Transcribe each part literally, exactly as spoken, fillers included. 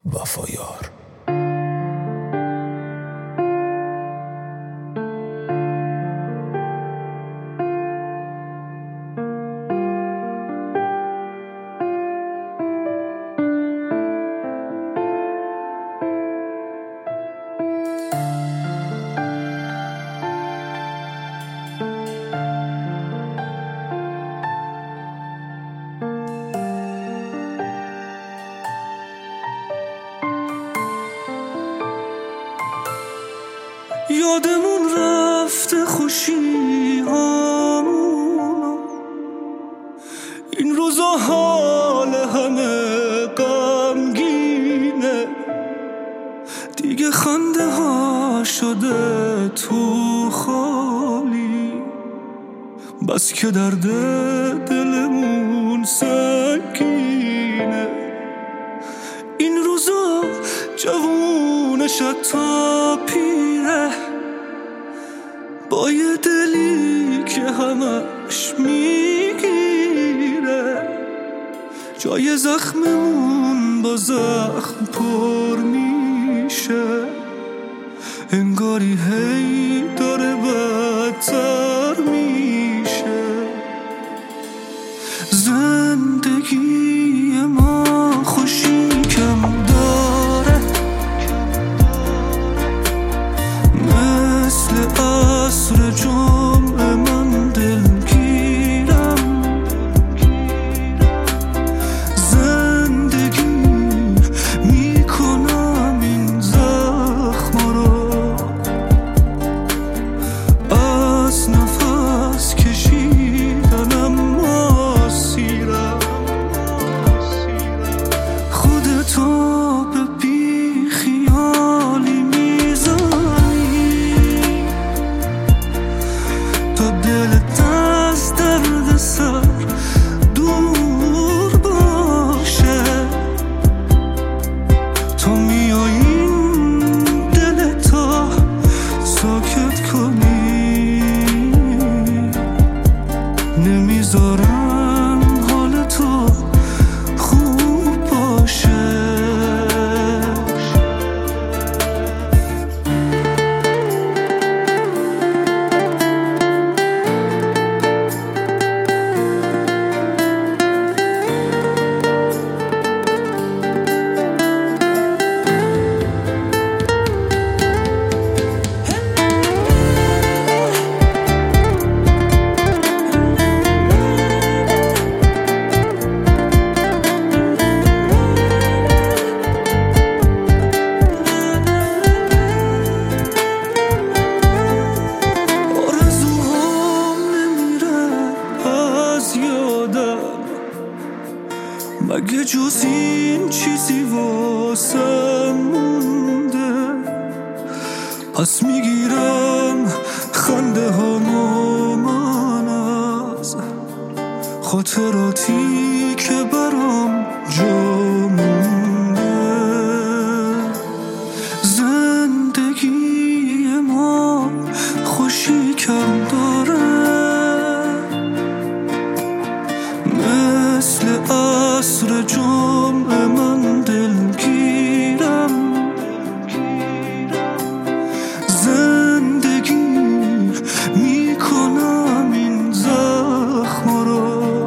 وفایار. یادمون رفته خوشی هامونو، این روزا حال همه غمگینه، دیگه خنده ها شده تو خالی، بس که درد دلمون سنگینه. این روزا جوونش تا پیره، با یه دلی که همش میگیره، جای زخممون با زخم پر میشه، انگاری هی داره بدتر میشه. زندگی ما خوشی کم داره، مثل عصر جمعه من دلگیرم. زندگی میکنم این زخم رو، از نفس کشیدنم آسیرم. خودتو به بی خیالی میزنی تا دلت از درد سر دور باشه، تو میای این دلتا ساکت کنی، نمیذارن حال تو خوب باشه. مگه جز این چیزی واسه مونده؟ پس میگیرم خنده هامو من از خاطراتی که برام جا مونده. زندگی ما خوشی کم داره، مثل عصر جمعه من دلگیرم. زندگی میکنم این زخم رو،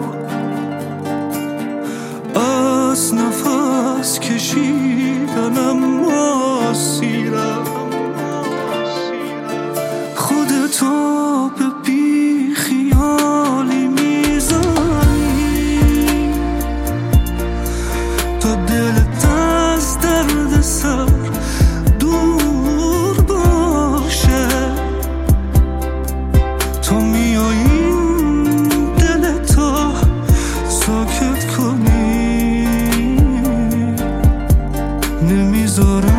از نفس کشیدنم آسیرم. خودتو به بی خیالی میزنی تا دلت از درد سر دور باشه، تو میای این دلتا ساکت کنی، نمیذارم